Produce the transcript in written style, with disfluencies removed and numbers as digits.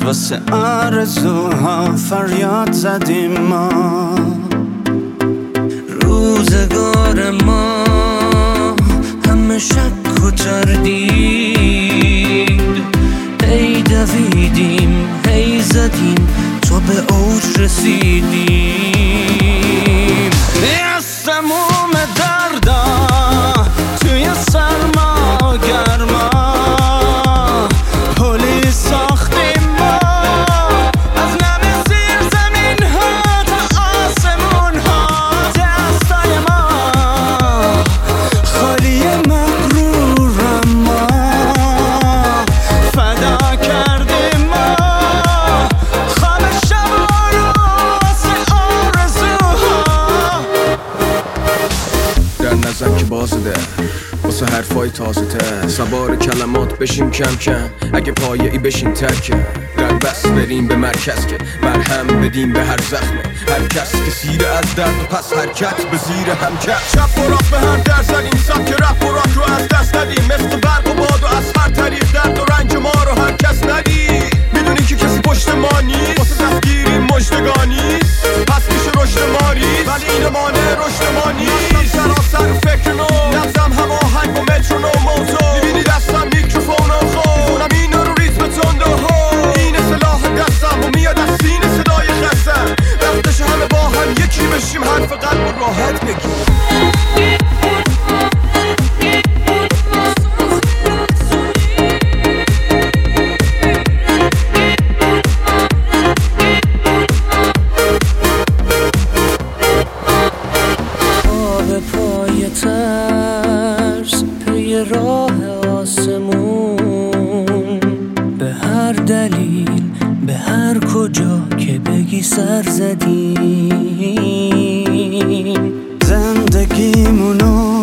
واسه آرزوها فریاد زدیم ما. روزگار ما همه شک و تردید، هی دویدیم هی زدیم تا به اوج رسیدیم. سموم دردا توی سرما گرما، پلی ساختیم ما از نم زیر زمین ها تا آسمون ها. دستای ما خالی مغرورم، ما فدا کردیم ما خواب شبا رو واسه آرزوها. در نزن که بازده واسه حرفای تازه ته، سوار کلمات بشیم کم کم، اگه پایه ای بشیم ترکه. در بس بریم به مرکز که مرهم بدیم به هر زخمه، هر کس که سیره از درد و پس حرکت به زیر هم کرد. چپ و راست به هم در زدیم، سبک رپ و راک رو از دست ندیم، مثل برق و باد و از هر طریق درد و رنج ما رو هر کس ندید. میدونی که کسی پشت ما نیست، واسه دستگیری مژدگانی پس میشه رشد ما ریز، ولی این مانع رشد ما نیست. سراسر فکر نو نبزم هم آهنگ و مترونوم موتو، میبینی دستم میکروفون و خود میخونم این رو ریتم تند و هو. این سلاح دستم و میاد از سینه صدای خستم، وقتش همه با هم یکی بشیم، حرف قلب و راحت بگیم. راه آسمون به هر دلیل به هر کجا که بگی سر زدیم، زندگیمونو